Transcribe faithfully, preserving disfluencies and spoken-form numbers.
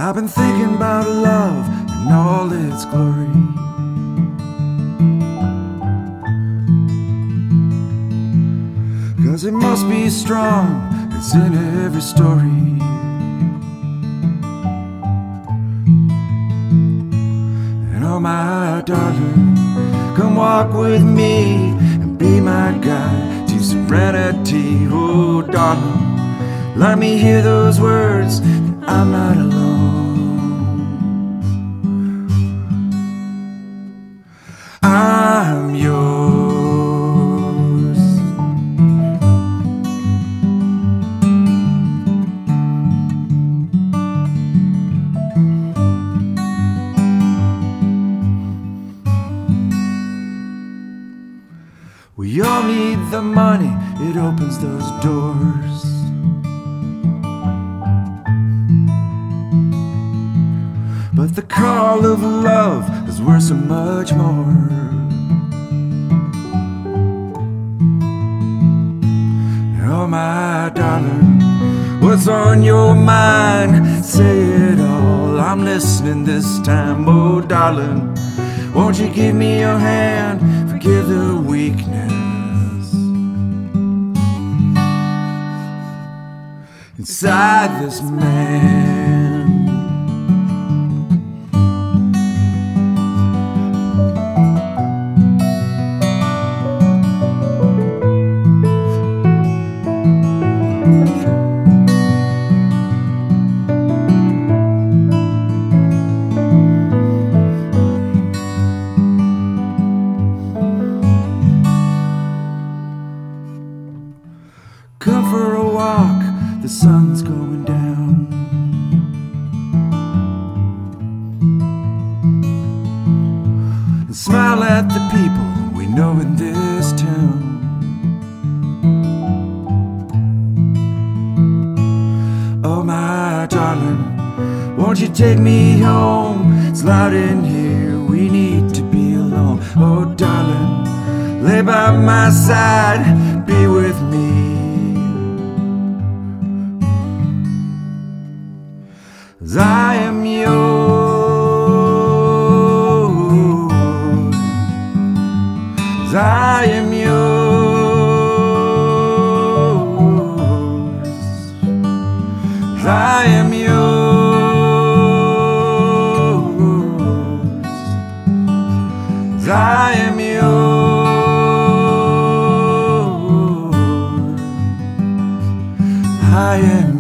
I've been thinking about love and all its glory. Cause it must be strong, it's in every story. And oh my darling, come walk with me and be my guide to serenity. Oh darling, let me hear those words that I'm not alone. I'm yours. We all need the money, it opens those doors. But the call of love is worth so much more. Oh my darling, what's on your mind? Say it all, I'm listening this time. Oh darling, won't you give me your hand? Forgive the weakness inside this man. Come for a walk, the sun's going down. And smile at the people we know in this town. Oh my darling, won't you take me home? It's loud in here, we need to be alone. Oh darling, lay by my side, be with me. 'Cause I am yours, 'cause I am yours, 'cause I am yours, 'cause I am yours, I am